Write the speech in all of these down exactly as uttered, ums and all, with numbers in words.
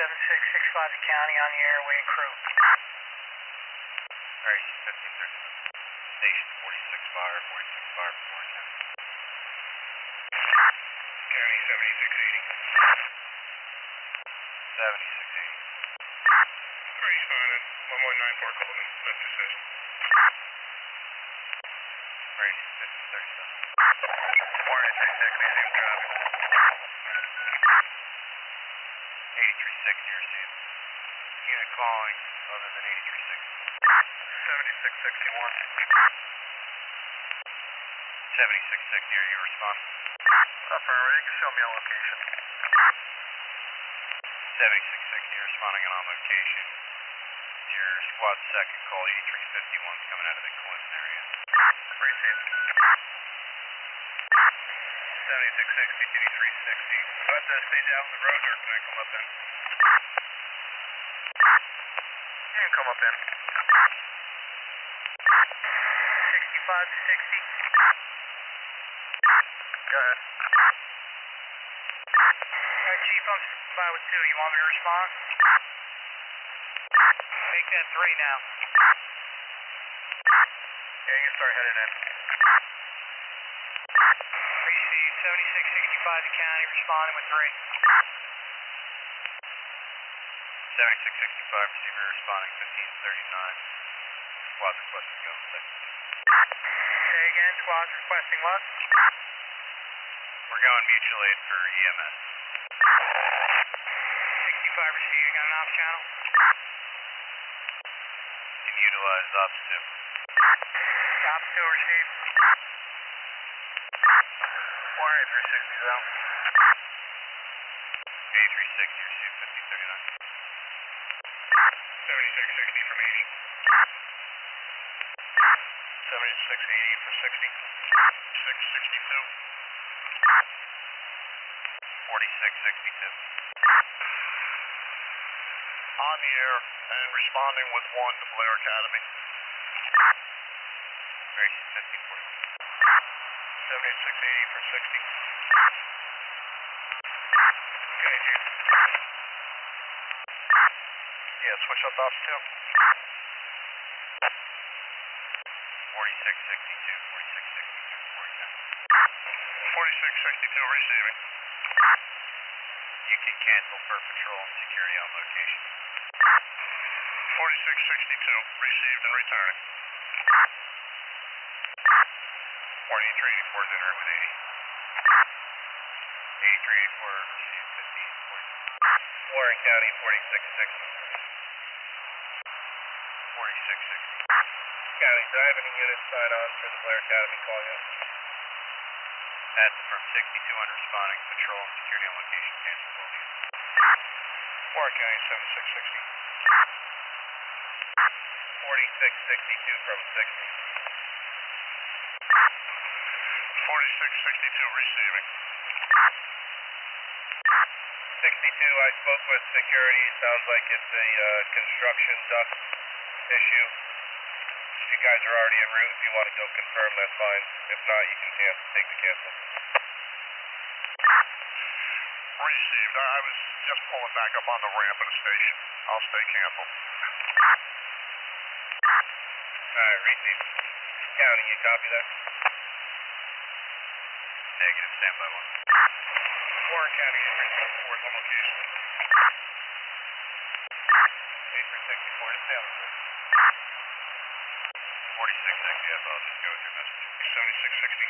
seven six six five to County on the airway and crew. R A C fifteen thirty. Station forty-six fire, forty-six fire from Warren County. County seventy-six eighty. seventy-six eighty. Responded, one one nine four Golden, lift assist. R A C fifteen thirty-seven. Warren three six, resume traffic. eighty-three sixty received. Unit calling other than eighty-three sixty. seventy-six sixty-one. seventy-six sixty, are you responding? Affirmative, you can show me a location. seventy-six sixty, you're responding on location. Your squad second call, eighty-three fifty-one is coming out of the Clinton area. Received. seventy-six sixty, eighty-three sixty. Do I have to stay down the road or can I come up in? You can come up in. sixty-five to sixty. Go ahead. Alright, Chief, I'm by with two. You want me to respond? Make that three now. Yeah, you can start heading in. Received. seventy-six sixty-five to County, responding with three. seventy-six sixty-five, receiver responding fifteen thirty-nine. Squad requesting go second. Say again, squad's requesting what? We're going mutual aid for E M S. sixty-five received. You got an ops channel? You can utilize ops two. Ops two received. Warren three sixty zone. eighty-three sixty, receive fifteen thirty-nine. seventy-six sixty from eighty. seventy-six eighty for sixty. six sixty-two. forty-six sixty-two. On the air and responding with one to Blair Academy. R A C fifteen forty. seventy-six eighty for sixty. Okay, Chief. Yeah, switch up ops two. forty-six sixty-two, forty-six sixty-two, Warren County. forty-six sixty-two receiving. You can cancel for patrol and security on location. forty-six sixty-two received and returning. Warren eighty-three eighty-four is in here with eighty. eighty-three eighty-four, receive fifteen forty. Warren County forty-six sixty. forty-six sixty. County, do I have any units sign on for the Blair Academy call yet? That's from sixty-two hundred responding, patrol and security on location, cancel all units. Warren County seventy-six sixty. forty-six sixty-two from sixty. forty-six sixty-two receiving. sixty-two, I spoke with security. Sounds like it's a uh, construction dust issue. You guys are already en route. If you want to go confirm, that's fine. If not, you can cancel, take the cancel. Received. I was just pulling back up on the ramp at the station. I'll stay canceled. Alright, received. County, you copy that? Negative, standby one. Warren County, eight three sixty-four is on location. eight three sixty-four, just stay on the road. forty-six sixty, F, I'll just go with your message. seventy-six sixty.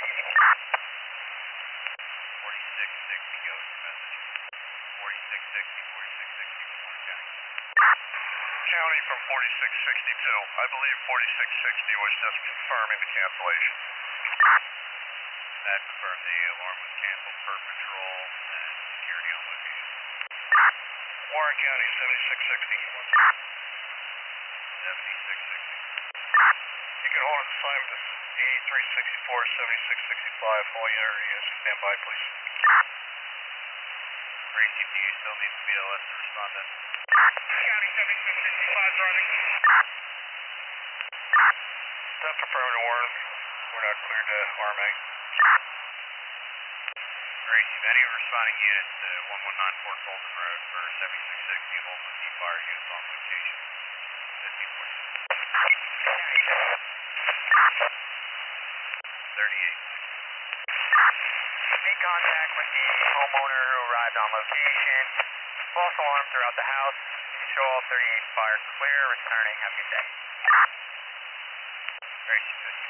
forty-six sixty, go with your message. forty-six sixty, forty-six sixty, Warren County. County from forty-six sixty-two. I believe forty-six sixty was just confirming the cancellation. That confirmed the alarm was canceled per patrol and security on location. Warren County, seventy-six sixty. seventy-six sixty. You can hold an assignment to eighty-three sixty-four, seventy-six sixty-five. All areas, stand by, please. R A C, do you still need the B L S to respond then? County seventy-six sixty-five is running. That's affirmative, Warren. We're not cleared to R M A. R A Gracie, any responding units to one one nine four Colton Road for seventy-six sixty Oakland Key Fire units on location. fifty voice. thirty-eight sixty. Made contact with the homeowner who arrived on location. False alarm throughout the house. Show all thirty-eight fire clear. Returning. Have a good day. Gracie, fifty.